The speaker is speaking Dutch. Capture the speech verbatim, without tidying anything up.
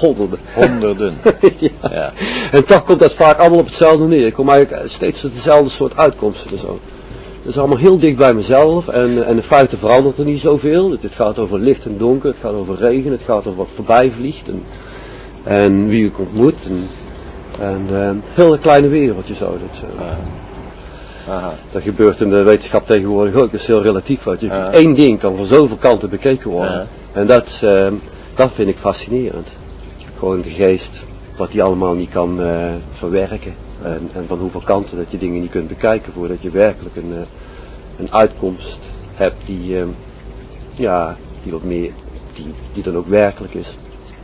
honderden. Honderden. ja. Ja. En toch komt dat vaak allemaal op hetzelfde neer. Ik kom eigenlijk steeds tot dezelfde soort uitkomsten en zo. Dat is allemaal heel dicht bij mezelf en, en in feite verandert er niet zoveel. Het, het gaat over licht en donker, het gaat over regen, het gaat over wat voorbij vliegt en, en wie ik ontmoet. En, en uh, heel een kleine wereldje zo. Dat, uh, Aha. Aha. dat gebeurt in de wetenschap tegenwoordig ook. Dat is heel relatief. Wat je, Aha. één ding kan van zoveel kanten bekeken worden. Aha. En dat, uh, dat vind ik fascinerend. Gewoon de geest, wat die allemaal niet kan uh, verwerken. En, en van hoeveel kanten dat je dingen niet kunt bekijken voordat je werkelijk een, uh, een uitkomst hebt die, uh, ja, die wat meer, die, die dan ook werkelijk is.